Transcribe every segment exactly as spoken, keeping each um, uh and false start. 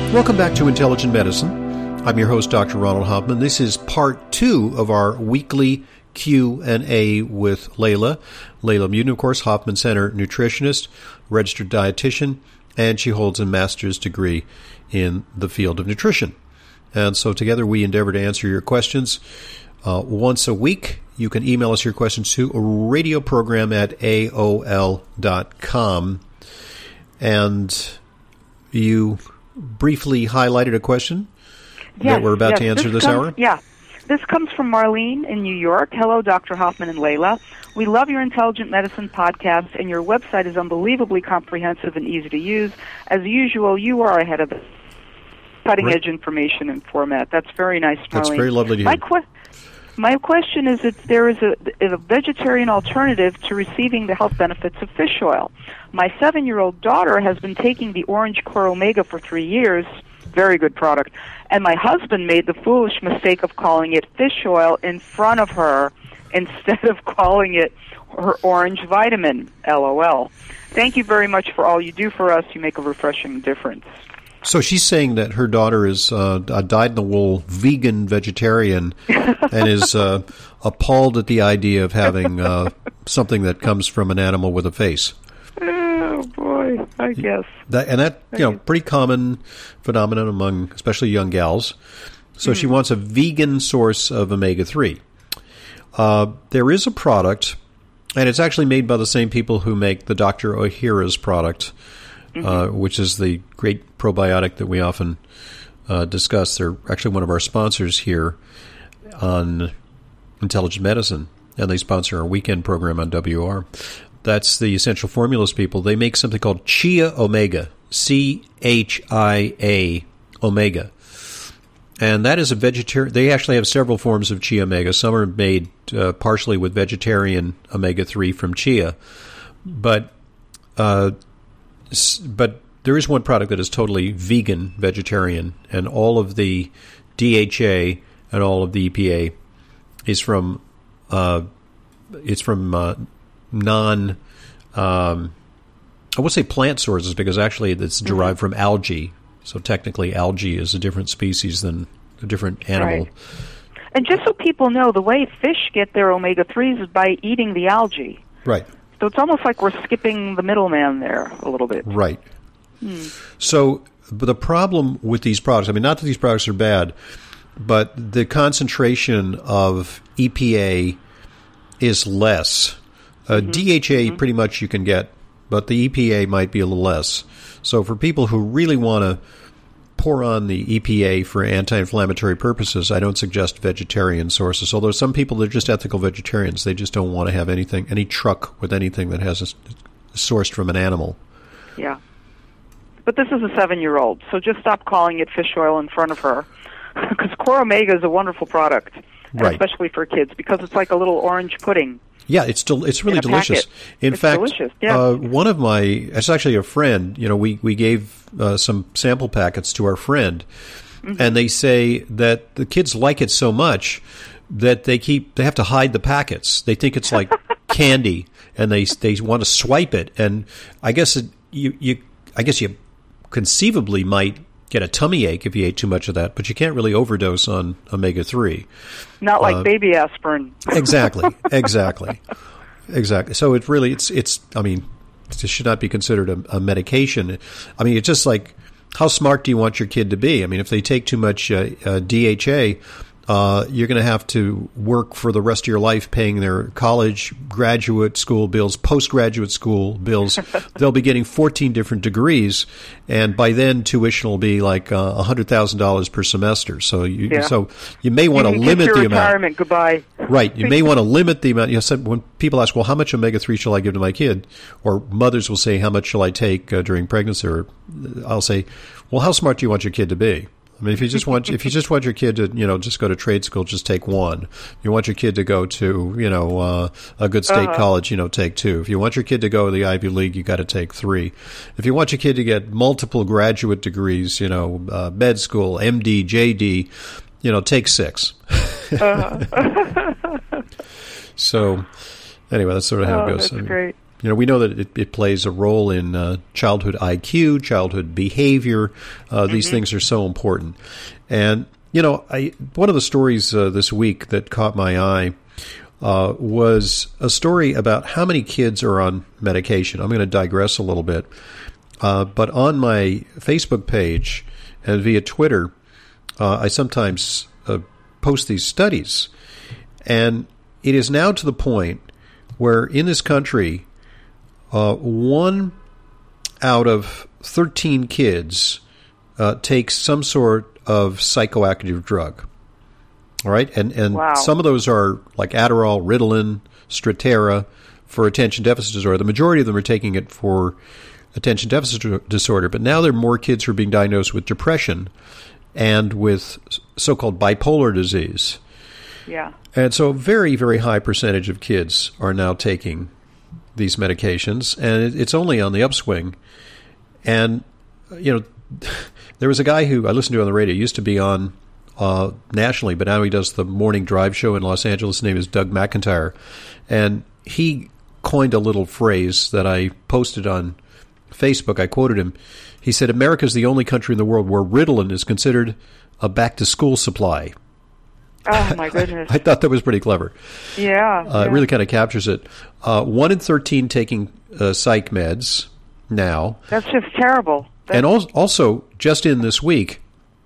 Welcome back to Intelligent Medicine. I'm your host, Doctor Ronald Hoffman. This is part two of our weekly Q and A with Layla. Layla Muden, of course, Hoffman Center nutritionist, registered dietitian, and she holds a master's degree in the field of nutrition. And so together we endeavor to answer your questions uh, once a week. You can email us your questions to radio program at A O L dot com. And you briefly highlighted a question yes, that we're about yes. to answer this this comes, hour? Yeah. This comes from Marlene in New York. Hello, Doctor Hoffman and Layla. We love your Intelligent Medicine podcast, and your website is unbelievably comprehensive and easy to use. As usual, you are ahead of the cutting-edge information and format. That's very nice, Marlene. That's very lovely to hear. My, que- my question is if there is a, a vegetarian alternative to receiving the health benefits of fish oil. My seven-year-old daughter has been taking the Orange Core Omega for three years. Very good product. And my husband made the foolish mistake of calling it fish oil in front of her instead of calling it her orange vitamin, LOL. Thank you very much for all you do for us. You make a refreshing difference. So she's saying that her daughter is uh, a dyed-in-the-wool vegan vegetarian and is uh, appalled at the idea of having uh, something that comes from an animal with a face. Oh, boy, I guess. That, and that, you know, pretty common phenomenon among especially young gals. So mm. she wants a vegan source of omega three. Uh, there is a product, and it's actually made by the same people who make the Doctor Ohhira's product, mm-hmm. uh, which is the great probiotic that we often uh, discuss. They're actually one of our sponsors here on Intelligent Medicine, and they sponsor our weekend program on W R. That's the Essential Formulas people. They make something called Chia Omega, C H I A Omega. And that is a vegetarian. They actually have several forms of Chia Omega. Some are made uh, partially with vegetarian omega three from chia. But uh, but there is one product that is totally vegan, vegetarian, and all of the D H A and all of the E P A is from uh, it's from uh, non, um, I would say plant sources because actually it's derived mm-hmm. from algae. So technically algae is a different species than a different animal. Right. And just so people know, the way fish get their omega threes is by eating the algae. Right. So it's almost like we're skipping the middleman there a little bit. Right. Hmm. So but the problem with these products, I mean, not that these products are bad, but the concentration of E P A is less. Uh, mm-hmm. D H A, mm-hmm. pretty much you can get, but the E P A might be a little less. So for people who really want to pour on the E P A for anti-inflammatory purposes, I don't suggest vegetarian sources. Although some people, they're just ethical vegetarians. They just don't want to have anything, any truck with anything that has a, sourced from an animal. Yeah. But this is a seven-year-old, so just stop calling it fish oil in front of her. Because Core Omega is a wonderful product, right. especially for kids, because it's like a little orange pudding. Yeah, it's still it's really delicious. Packet. In it's fact, delicious. Yeah. uh, one of my it's actually a friend. You know, we we gave uh, some sample packets to our friend, mm-hmm. and they say that the kids like it so much that they keep they have to hide the packets. They think it's like candy, and they they want to swipe it. And I guess it, you you I guess you conceivably might get a tummy ache if you ate too much of that, but you can't really overdose on omega three. Not like uh, baby aspirin. Exactly, exactly, exactly. So it really, it's, it's. I mean, it should not be considered a, a medication. I mean, it's just like, how smart do you want your kid to be? I mean, if they take too much uh, uh, D H A, uh, you're going to have to work for the rest of your life paying their college, graduate school bills, postgraduate school bills. They'll be getting fourteen different degrees, and by then tuition will be like uh, one hundred thousand dollars per semester. So you, yeah. so you may want to limit your the retirement. amount. Goodbye. Right. You may want to limit the amount. You know, so when people ask, well, how much omega three shall I give to my kid? Or mothers will say, how much shall I take uh, during pregnancy? Or I'll say, well, how smart do you want your kid to be? I mean, if you just want, if you just want your kid to, you know, just go to trade school, just take one. If you want your kid to go to, you know, uh, a good state uh-huh. college, you know, take two. If you want your kid to go to the Ivy League, you got to take three. If you want your kid to get multiple graduate degrees, you know, uh, med school, M D, J D, you know, take six. uh-huh. So, anyway, that's sort of how oh, it goes. That's I mean, great. You know, we know that it, it plays a role in uh, childhood I Q, childhood behavior. Uh, these mm-hmm. things are so important. And, you know, I one of the stories uh, this week that caught my eye uh, was a story about how many kids are on medication. I'm going to digress a little bit. Uh, but on my Facebook page and via Twitter, uh, I sometimes uh, post these studies. And it is now to the point where in this country, uh, one out of thirteen kids uh, takes some sort of psychoactive drug. All right? And, and wow. some of those are like Adderall, Ritalin, Strattera for attention deficit disorder. The majority of them are taking it for attention deficit disorder. But now there are more kids who are being diagnosed with depression and with so-called bipolar disease. Yeah. And so a very, very high percentage of kids are now taking these medications, and it's only on the upswing. And, you know, there was a guy who I listened to on the radio, used to be on uh, nationally, but now he does the morning drive show in Los Angeles. His name is Doug McIntyre. And he coined a little phrase that I posted on Facebook. I quoted him. He said, "America's the only country in the world where Ritalin is considered a back-to-school supply." Oh, my goodness. I thought that was pretty clever. Yeah. Uh, yeah. It really kind of captures it. Uh, one in thirteen taking uh, psych meds now. That's just terrible. That's- and al- also, just in this week,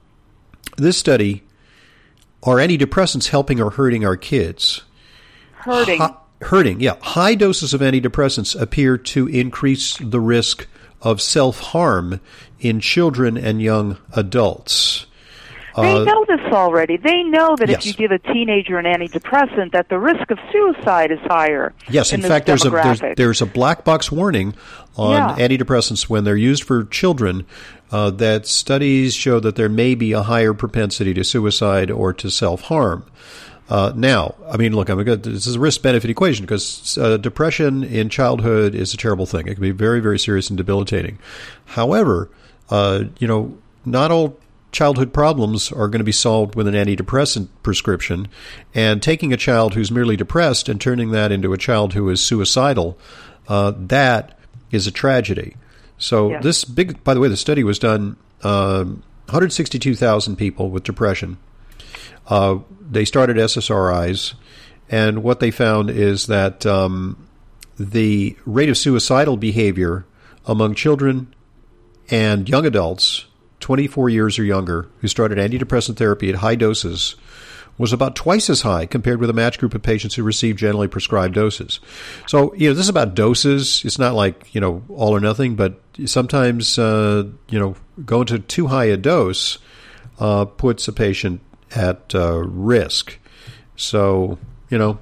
this study, are antidepressants helping or hurting our kids? Hurting. Hi- hurting, yeah. High doses of antidepressants appear to increase the risk of self-harm in children and young adults. They Uh, know this already. They know that yes. if you give a teenager an antidepressant, that the risk of suicide is higher. Yes, in, in fact, there's a there's, demographic. there's a black box warning on Yeah. antidepressants when they're used for children. Uh, that studies show that there may be a higher propensity to suicide or to self harm. Uh, now, I mean, look, I'm a good, this is a risk-benefit equation because uh, depression in childhood is a terrible thing. It can be very, very serious and debilitating. However, uh, you know, not all childhood problems are going to be solved with an antidepressant prescription, and taking a child who's merely depressed and turning that into a child who is suicidal, uh, that is a tragedy. So yes. this big, by the way, the study was done uh, one hundred sixty-two thousand people with depression. Uh, they started S S R Is, and what they found is that um, the rate of suicidal behavior among children and young adults twenty-four years or younger who started antidepressant therapy at high doses was about twice as high compared with a matched group of patients who received generally prescribed doses. So, you know, this is about doses. It's not like, you know, all or nothing, but sometimes, uh, you know, going to too high a dose uh, puts a patient at uh, risk. So, you know,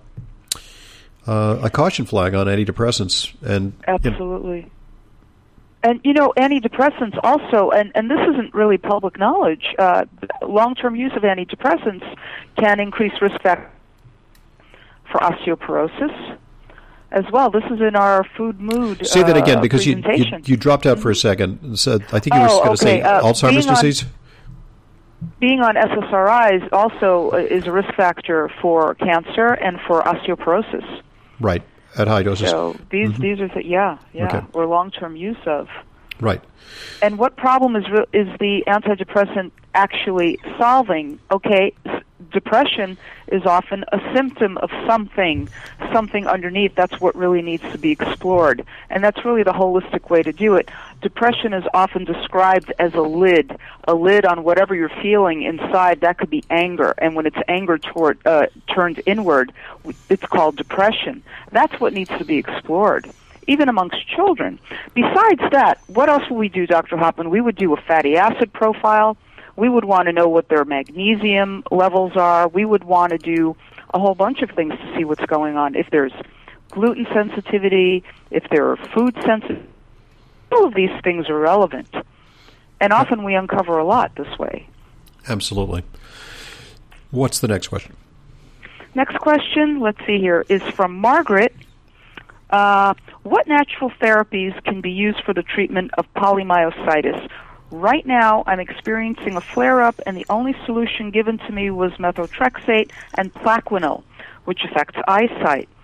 uh, a caution flag on antidepressants. And Absolutely. You know, And, you know, antidepressants also, and, and this isn't really public knowledge, uh, long-term use of antidepressants can increase risk factors for osteoporosis as well. This is in our food mood Say that again, uh, because you, you you dropped out for a second. So I think you were Oh, going to okay. say Uh, Alzheimer's being on- disease? Being on S S R Is also uh, is a risk factor for cancer and for osteoporosis. Right, at high doses. So these Mhm. these are th- yeah yeah Okay. or long-term use of. Right. And what problem is re- is the antidepressant actually solving? Okay, s- depression is often a symptom of something, something underneath. That's what really needs to be explored, and that's really the holistic way to do it. Depression is often described as a lid, a lid on whatever you're feeling inside. That could be anger, and when it's anger toward uh, turned inward, it's called depression. That's what needs to be explored, even amongst children. Besides that, what else would we do, Doctor Hoffman? We would do a fatty acid profile. We would want to know what their magnesium levels are. We would want to do a whole bunch of things to see what's going on. If there's gluten sensitivity, if there are food sensitivity, all of these things are relevant. And often we uncover a lot this way. Absolutely. What's the next question? Next question, let's see here, is from Margaret. Uh, what natural therapies can be used for the treatment of polymyositis? Right now, I'm experiencing a flare-up, and the only solution given to me was methotrexate and Plaquenil, which affects eyesight.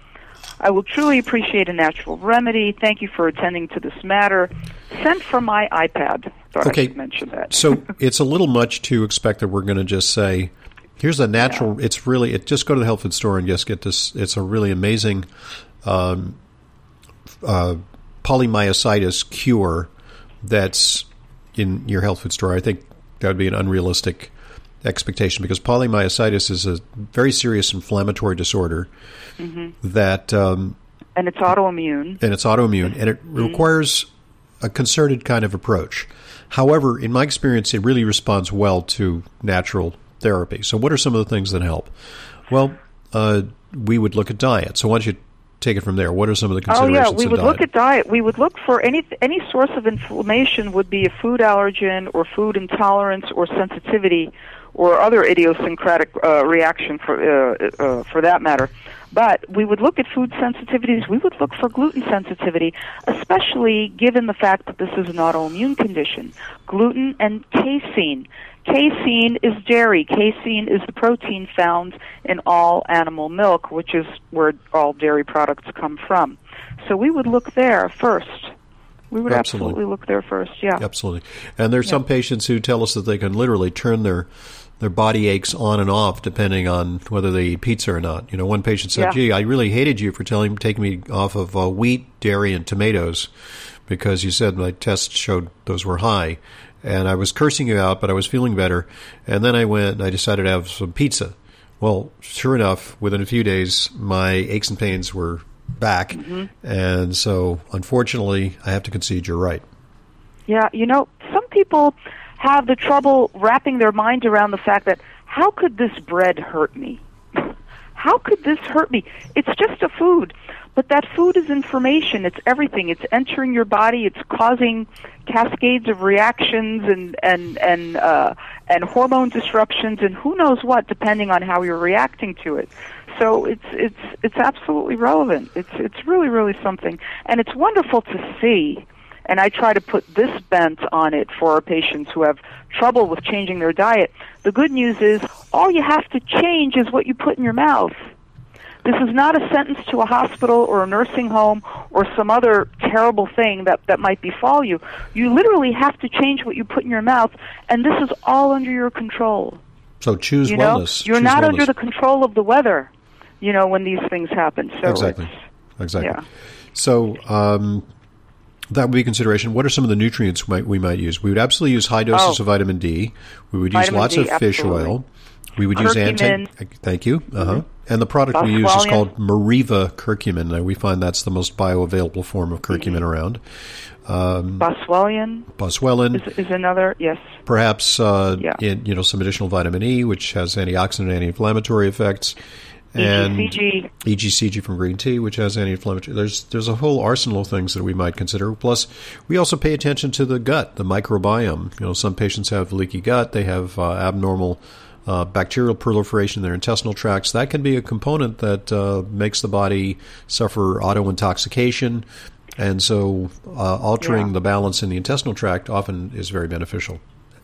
I will truly appreciate a natural remedy. Thank you for attending to this matter. Sent from my iPad. Thought okay. I should mention that. So it's a little much to expect that we're going to just say, here's a natural, yeah. it's really, it, just go to the health food store and just get this. It's a really amazing um, uh, polymyositis cure that's in your health food store. I think that would be an unrealistic expectation because polymyositis is a very serious inflammatory disorder mm-hmm. that um, and it's autoimmune and it's autoimmune and it mm-hmm. requires a concerted kind of approach. However, in my experience, it really responds well to natural therapy. So what are some of the things that help? Well, uh, we would look at diet. So why don't you take it from there? What are some of the considerations? Oh yeah, we would look at diet. We would look for any any source of inflammation would be a food allergen or food intolerance or sensitivity or other idiosyncratic uh, reaction for uh, uh, for that matter. But we would look at food sensitivities. We would look for gluten sensitivity, especially given the fact that this is an autoimmune condition. Gluten and casein. Casein is dairy. Casein is the protein found in all animal milk, which is where all dairy products come from. So we would look there first. We would absolutely, absolutely look there first, yeah. Absolutely. And there's yeah. some patients who tell us that they can literally turn their their body aches on and off depending on whether they eat pizza or not. You know, one patient said, yeah. gee, I really hated you for telling taking me off of uh, wheat, dairy, and tomatoes because you said my tests showed those were high. And I was cursing you out, but I was feeling better. And then I went and I decided to have some pizza. Well, sure enough, within a few days, my aches and pains were back. Mm-hmm. And so, unfortunately, I have to concede you're right. Yeah, you know, some people have the trouble wrapping their mind around the fact that, how could this bread hurt me? How could this hurt me? It's just a food. But that food is information. It's everything. It's entering your body. It's causing cascades of reactions and and and uh, and hormone disruptions and who knows what, depending on how you're reacting to it. So it's it's it's absolutely relevant. It's it's really really something, and it's wonderful to see. And I try to put this bent on it for our patients who have trouble with changing their diet. The good news is all you have to change is what you put in your mouth. This is not a sentence to a hospital or a nursing home or some other terrible thing that, that might befall you. You literally have to change what you put in your mouth, and this is all under your control. So choose you know? wellness. You're choose not wellness. under the control of the weather, you know, when these things happen. So exactly. Exactly. Yeah. So um, that would be a consideration. What are some of the nutrients we might, we might use? We would absolutely use high doses oh. of vitamin D. We would vitamin use lots D, of fish absolutely. oil. We would curcumin. use anti. Thank you. Uh-huh. Mm-hmm. And the product Boswellian. we use is called Mariva curcumin. Now, we find that's the most bioavailable form of curcumin mm-hmm. around. Um, Boswellian. Boswellian is, is another, yes. Perhaps uh, yeah. in, you know, some additional vitamin E, which has antioxidant, anti-inflammatory effects. And E G C G. E G C G from green tea, which has anti-inflammatory. There's there's a whole arsenal of things that we might consider. Plus, we also pay attention to the gut, the microbiome. You know, some patients have leaky gut. They have uh, abnormal uh, bacterial proliferation in their intestinal tracts. That can be a component that uh, makes the body suffer autointoxication. And so uh, altering yeah. the balance in the intestinal tract often is very beneficial.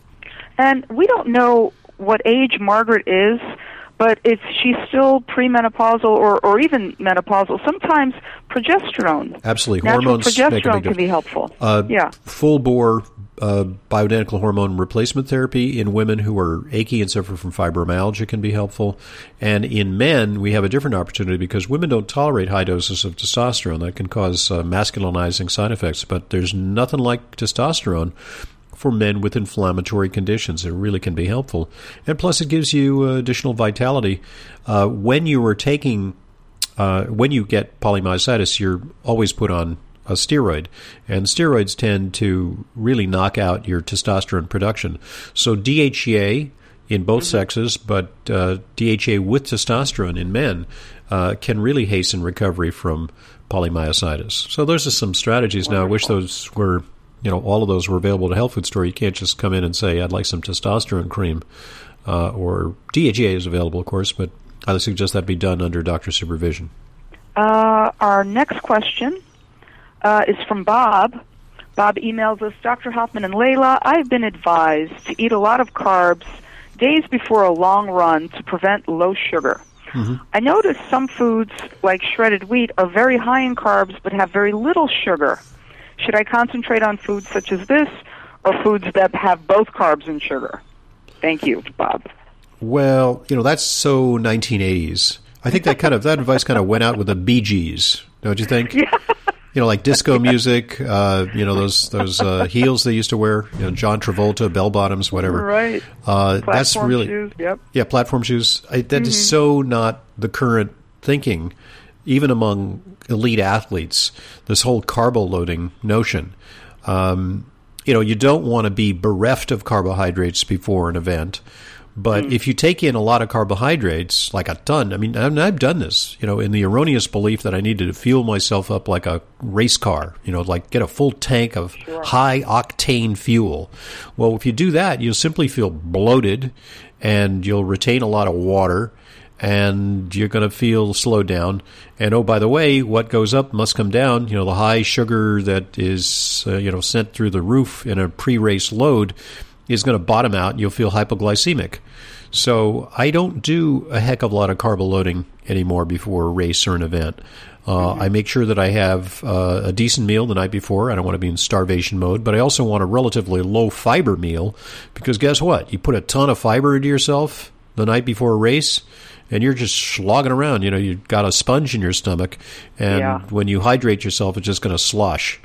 And we don't know what age Margaret is, but if she's still premenopausal or, or even menopausal, sometimes progesterone. Absolutely. Natural Hormones progesterone make a big can be helpful. Uh, yeah. Full-bore uh, bioidentical hormone replacement therapy in women who are achy and suffer from fibromyalgia can be helpful. And in men, we have a different opportunity because women don't tolerate high doses of testosterone. That can cause uh, masculinizing side effects. But there's nothing like testosterone for men with inflammatory conditions. It really can be helpful. And plus it gives you uh, additional vitality. Uh, when you are taking, uh, when you get polymyositis, you're always put on a steroid. And steroids tend to really knock out your testosterone production. So D H E A in both mm-hmm. sexes, but uh, D H E A with testosterone in men uh, can really hasten recovery from polymyositis. So those are some strategies. Wonderful. Now, I wish those were You know, all of those were available at a health food store. You can't just come in and say, I'd like some testosterone cream. Uh, or D H E A is available, of course, but I would suggest that be done under doctor's supervision. Uh, our next question uh, is from Bob. Bob emails us, Doctor Hoffman and Layla, I've been advised to eat a lot of carbs days before a long run to prevent low sugar. Mm-hmm. I noticed some foods, like shredded wheat, are very high in carbs but have very little sugar. Should I concentrate on foods such as this or foods that have both carbs and sugar? Thank you, Bob. Well, you know, that's so nineteen eighties. I think that kind of that advice kind of went out with the Bee Gees, don't you think? Yeah. You know, like disco music, uh, you know, those those uh, heels they used to wear, you know, John Travolta, bell bottoms, whatever. Right. Uh, platform that's really, shoes, yep. Yeah, platform shoes. I, that mm-hmm. is so not the current thinking, even among elite athletes, this whole carbo loading notion. Um, you know, you don't want to be bereft of carbohydrates before an event. But mm. if you take in a lot of carbohydrates, like a ton, I mean, I've done this, you know, in the erroneous belief that I needed to fuel myself up like a race car, you know, like get a full tank of sure. high octane fuel. Well, if you do that, you'll simply feel bloated and you'll retain a lot of water and you're going to feel slowed down. And, oh, by the way, what goes up must come down. You know, the high sugar that is, uh, you know, sent through the roof in a pre-race load is going to bottom out and you'll feel hypoglycemic. So I don't do a heck of a lot of carbo loading anymore before a race or an event. Uh, mm-hmm. I make sure that I have uh, a decent meal the night before. I don't want to be in starvation mode, but I also want a relatively low fiber meal because guess what? You put a ton of fiber into yourself the night before a race and you're just slogging around. You know, you've got a sponge in your stomach, and yeah. when you hydrate yourself, it's just going to slosh.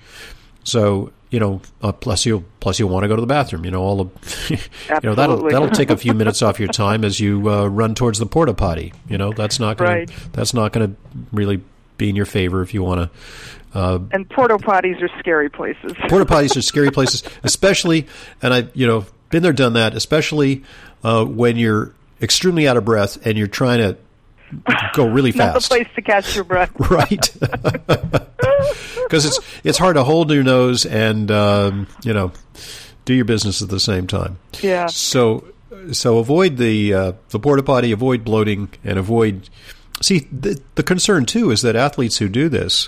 So, you know, uh, plus you plus you'll want to go to the bathroom. You know, all the, you know, that'll that'll take a few minutes off your time as you uh, run towards the porta potty. You know, that's not going right. that's not going to really be in your favor if you want to. Uh, and porta potties are scary places. Porta potties are scary places, especially, and I, you know, been there, done that. Especially uh, when you're extremely out of breath and you're trying to go really fast. Not the place to catch your breath. Right. Because it's it's hard to hold your nose and um, you know do your business at the same time. Yeah. So so avoid the uh, the porta potty, avoid bloating, and avoid. See, the, the concern too is that athletes who do this,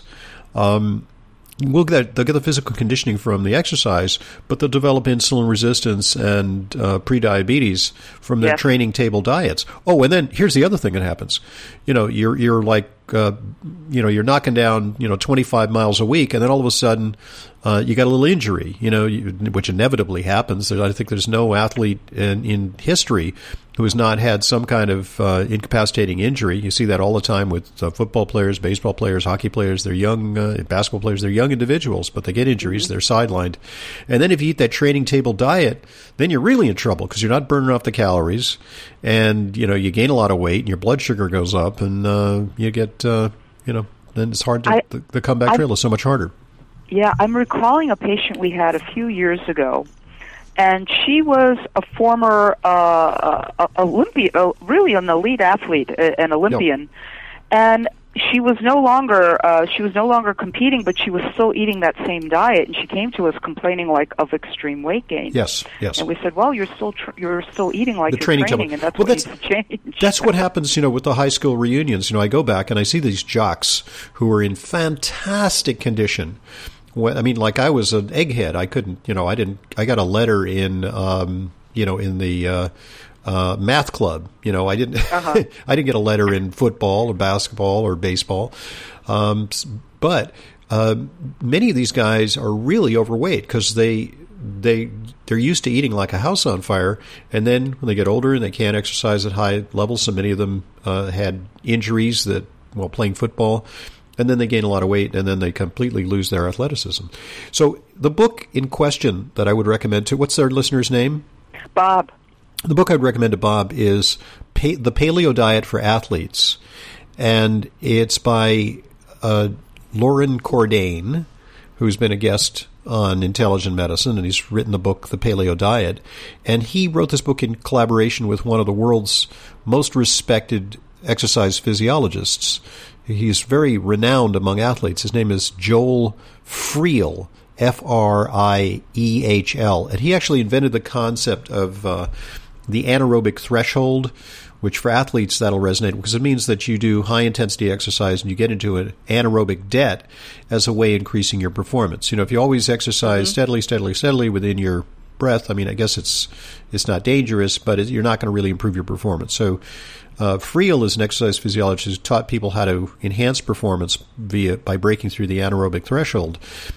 um, will get they'll get the physical conditioning from the exercise, but they'll develop insulin resistance and uh, prediabetes from their yes. training table diets. Oh, and then here's the other thing that happens. You know, you're you're like uh, you know you're knocking down you know twenty-five miles a week, and then all of a sudden uh, you got a little injury. You know, you, which inevitably happens. I think there's no athlete in, in history who has not had some kind of uh, incapacitating injury. You see that all the time with uh, football players, baseball players, hockey players. They're young, uh, basketball players. They're young individuals, but they get injuries. Mm-hmm. They're sidelined. And then if you eat that training table diet, then you're really in trouble because you're not burning off the calories, and you know you gain a lot of weight, and your blood sugar goes up, and uh, you get uh, you know then it's hard to I, the, the comeback I, trail is so much harder. Yeah, I'm recalling a patient we had a few years ago. And she was a former uh, uh, Olympian, uh, really an elite athlete, uh, an Olympian, yep. and she was no longer uh, she was no longer competing, but she was still eating that same diet. And she came to us complaining like of extreme weight gain. Yes, yes. And we said, "Well, you're still tr- you're still eating like the you're training, training, and that's well, what that's, needs to change." That's what happens, you know, with the high school reunions. You know, I go back and I see these jocks who are in fantastic condition. I mean, like I was an egghead. I couldn't, you know, I didn't, I got a letter in, um, you know, in the uh, uh, math club. You know, I didn't, uh-huh. I didn't get a letter in football or basketball or baseball. Um, but uh, many of these guys are really overweight because they, they, they're used to eating like a house on fire. And then when they get older and they can't exercise at high levels, so many of them uh, had injuries that while playing football. And then they gain a lot of weight, and then they completely lose their athleticism. So the book in question that I would recommend to, what's their listener's name? Bob. The book I'd recommend to Bob is pa- The Paleo Diet for Athletes. And it's by uh, Loren Cordain, who's been a guest on Intelligent Medicine, and he's written the book, The Paleo Diet. And he wrote this book in collaboration with one of the world's most respected exercise physiologists. He's very renowned among athletes. His name is Joel Friel, F R I E H L. And he actually invented the concept of uh, the anaerobic threshold, which for athletes that'll resonate because it means that you do high-intensity exercise and you get into an anaerobic debt as a way of increasing your performance. You know, if you always exercise mm-hmm. steadily, steadily, steadily within your breath, I mean, I guess it's it's not dangerous, but it, you're not going to really improve your performance. So uh, Friel is an exercise physiologist who's taught people how to enhance performance via by breaking through the anaerobic threshold.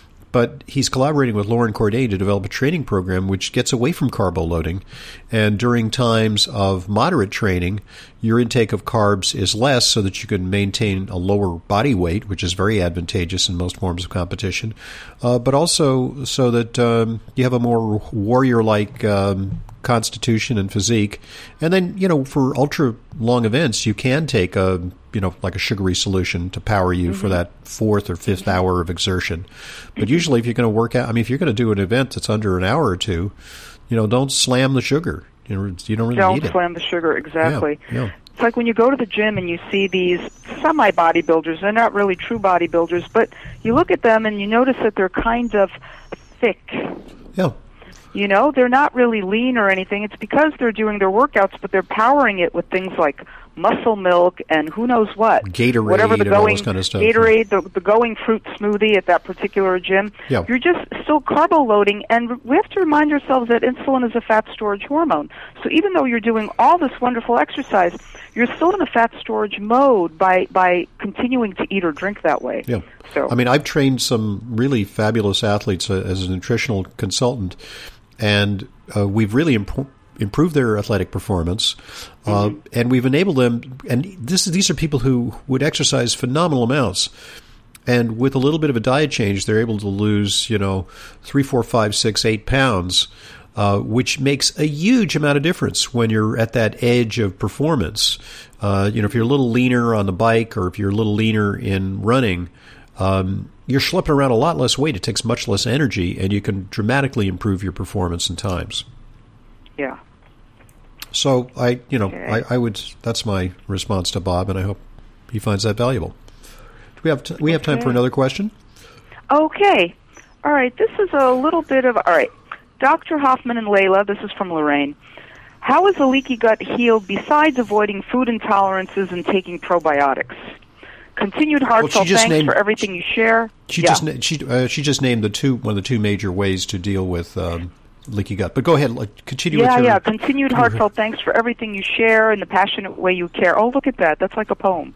But he's collaborating with Lauren Corday to develop a training program which gets away from carbo loading. And during times of moderate training, your intake of carbs is less so that you can maintain a lower body weight, which is very advantageous in most forms of competition, uh, but also so that um, you have a more warrior-like um, constitution and physique. And then, you know, for ultra-long events, you can take a, you know, like a sugary solution to power you mm-hmm. for that fourth or fifth hour of exertion. But usually if you're going to work out, I mean, if you're going to do an event that's under an hour or two, you know, don't slam the sugar. You know, you don't really don't need it. Don't slam the sugar, exactly. Yeah, yeah. It's like when you go to the gym and you see these semi-bodybuilders. They're not really true bodybuilders, but you look at them and you notice that they're kind of thick. Yeah. You know, they're not really lean or anything. It's because they're doing their workouts, but they're powering it with things like muscle milk and who knows what. Gatorade Whatever the and going, all this kind of stuff. Gatorade, the, the going fruit smoothie at that particular gym. Yeah. You're just still carbo loading, and we have to remind ourselves that insulin is a fat storage hormone. So even though you're doing all this wonderful exercise, you're still in a fat storage mode by, by continuing to eat or drink that way. Yeah. So, I mean, I've trained some really fabulous athletes uh, as a nutritional consultant, and uh, we've really imp- improved their athletic performance, uh, mm-hmm. and we've enabled them. And this, these are people who would exercise phenomenal amounts, and with a little bit of a diet change, they're able to lose, you know, three, four, five, six, eight pounds, uh, which makes a huge amount of difference when you're at that edge of performance. Uh, you know, if you're a little leaner on the bike, or if you're a little leaner in running, um, you're schlepping around a lot less weight. It takes much less energy, and you can dramatically improve your performance and times. Yeah. So I, you know, okay. I, I would. That's my response to Bob, and I hope he finds that valuable. Do we have t- we have time okay. for another question? Okay. All right. This is a little bit of all right. Doctor Hoffman and Layla. This is from Lorraine. How is a leaky gut healed besides avoiding food intolerances and taking probiotics? Continued heartfelt well, thanks named, for everything you share. She yeah. just she uh, she just named the two one of the two major ways to deal with um, leaky gut. But go ahead, continue. Yeah, with your, yeah. Continued heartfelt thanks for everything you share and the passionate way you care. Oh, look at that! That's like a poem.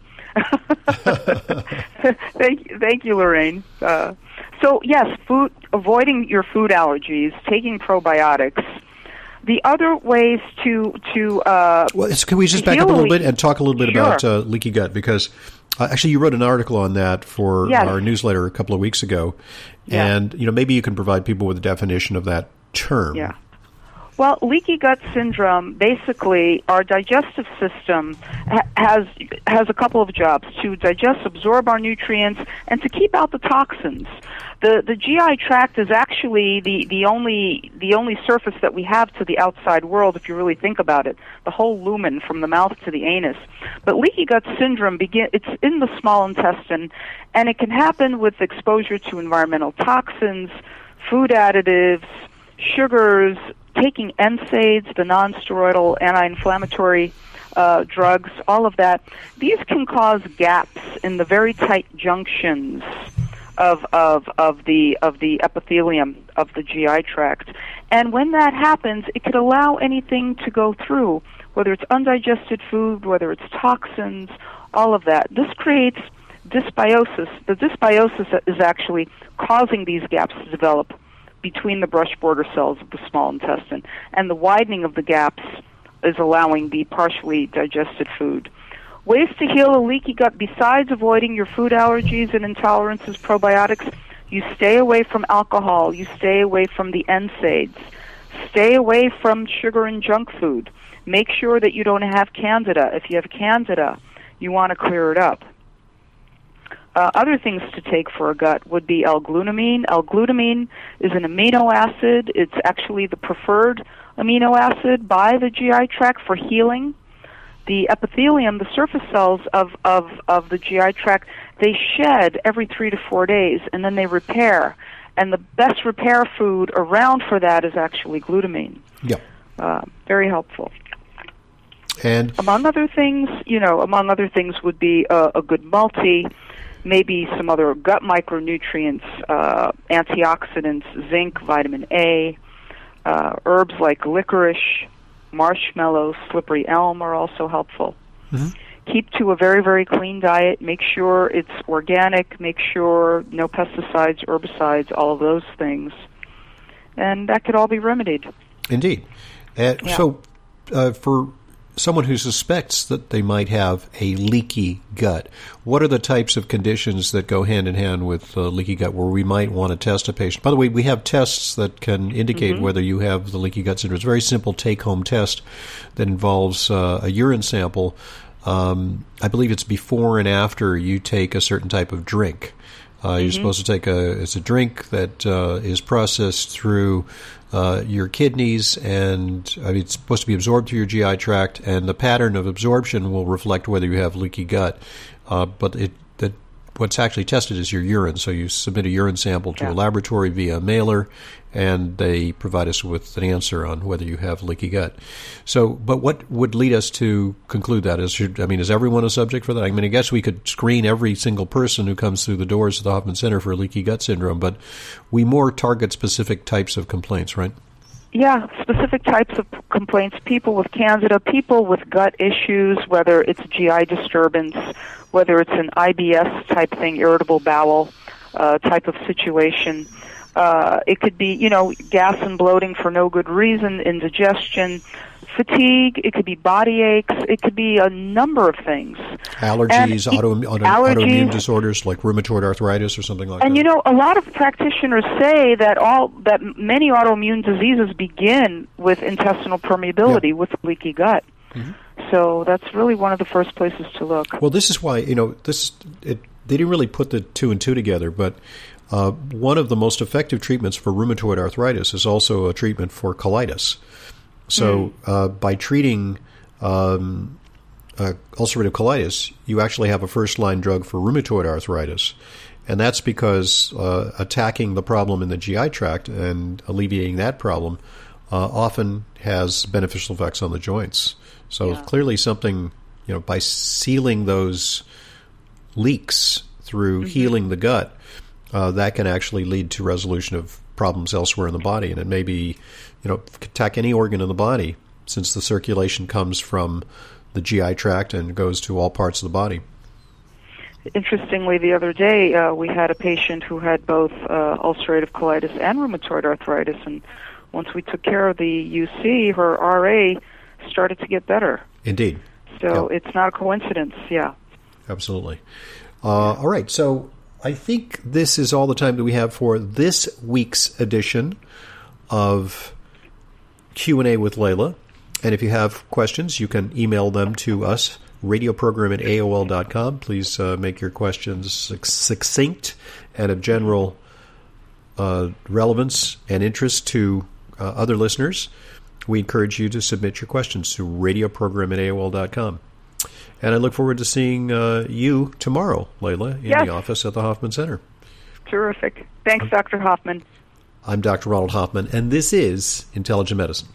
thank you, thank you, Lorraine. Uh, so yes, food avoiding your food allergies, taking probiotics. The other ways to to uh, well, can we just back up a little bit and talk a little bit sure. about uh, leaky gut, because uh, actually you wrote an article on that for yes. our newsletter a couple of weeks ago, yeah. and you know maybe you can provide people with a definition of that term. Yeah. Well, leaky gut syndrome, basically, our digestive system ha- has has a couple of jobs: to digest, absorb our nutrients, and to keep out the toxins. The the G I tract is actually the, the only the only surface that we have to the outside world, if you really think about it. The whole lumen from the mouth to the anus. But leaky gut syndrome begin it's in the small intestine, and it can happen with exposure to environmental toxins, food additives, sugars, taking N SAIDs, the non-steroidal anti-inflammatory uh, drugs, all of that. These can cause gaps in the very tight junctions of of of the of the epithelium of the G I tract. And when that happens, it could allow anything to go through, whether it's undigested food, whether it's toxins, all of that. This creates dysbiosis. The dysbiosis is actually causing these gaps to develop between the brush border cells of the small intestine, and the widening of the gaps is allowing the partially digested food. Ways to heal a leaky gut besides avoiding your food allergies and intolerances, probiotics: you stay away from alcohol, you stay away from the N SAIDs, stay away from sugar and junk food. Make sure that you don't have candida. If you have candida, you want to clear it up. Uh, other things to take for a gut would be L-glutamine. L-glutamine is an amino acid. It's actually the preferred amino acid by the G I tract for healing. The epithelium, the surface cells of, of, of the G I tract, they shed every three to four days, and then they repair. And the best repair food around for that is actually glutamine. Yeah. Uh, very helpful. And among other things, you know, among other things would be a, a good multi, maybe some other gut micronutrients, uh, antioxidants, zinc, vitamin A, Uh, herbs like licorice, marshmallow, slippery elm are also helpful. Mm-hmm. Keep to a very, very clean diet. Make sure it's organic. Make sure no pesticides, herbicides, all of those things. And that could all be remedied. Indeed. Uh, yeah. So uh, for someone who suspects that they might have a leaky gut, what are the types of conditions that go hand in hand with uh, leaky gut where we might want to test a patient? By the way, we have tests that can indicate mm-hmm. whether you have the leaky gut syndrome. It's a very simple take-home test that involves uh, a urine sample. Um, I believe it's before and after you take a certain type of drink. Uh, mm-hmm. You're supposed to take a it's a drink that uh, is processed through uh, your kidneys, and I mean, it's supposed to be absorbed through your G I tract, and the pattern of absorption will reflect whether you have leaky gut. Uh, but it that what's actually tested is your urine. So you submit a urine sample to yeah. a laboratory via mailer, and they provide us with an answer on whether you have leaky gut. So, but what would lead us to conclude that? Is, I mean, is everyone a subject for that? I mean, I guess we could screen every single person who comes through the doors of the Hoffman Center for leaky gut syndrome, but we more target specific types of complaints, right? Yeah, specific types of complaints. People with candida, people with gut issues, whether it's G I disturbance, whether it's an I B S type thing, irritable bowel uh, type of situation. Uh, it could be, you know, gas and bloating for no good reason, indigestion, fatigue. It could be body aches. It could be a number of things. Allergies, auto, auto, allergies, autoimmune disorders like rheumatoid arthritis or something like and that. And, you know, a lot of practitioners say that all that many autoimmune diseases begin with intestinal permeability, yeah. with leaky gut. Mm-hmm. So that's really one of the first places to look. Well, this is why, you know, this it, they didn't really put the two and two together, but Uh, one of the most effective treatments for rheumatoid arthritis is also a treatment for colitis. So mm. uh, by treating um, uh, ulcerative colitis, you actually have a first-line drug for rheumatoid arthritis. And that's because uh, attacking the problem in the G I tract and alleviating that problem uh, often has beneficial effects on the joints. So yeah. clearly something, you know, by sealing those leaks through mm-hmm. healing the gut, Uh, that can actually lead to resolution of problems elsewhere in the body. And it may be, you know, attack any organ in the body, since the circulation comes from the G I tract and goes to all parts of the body. Interestingly, the other day, uh, we had a patient who had both uh, ulcerative colitis and rheumatoid arthritis. And once we took care of the U C, her R A started to get better. Indeed. So yeah. It's not a coincidence, yeah. Absolutely. Uh, all right, so I think this is all the time that we have for this week's edition of Q and A with Layla. And if you have questions, you can email them to us, radioprogram at A O L dot com. Please uh, make your questions succinct and of general uh, relevance and interest to uh, other listeners. We encourage you to submit your questions to radioprogram at A O L dot com. And I look forward to seeing uh, you tomorrow, Layla, in yes. the office at the Hoffman Center. Terrific. Thanks, Doctor Hoffman. I'm Doctor Ronald Hoffman, and this is Intelligent Medicine.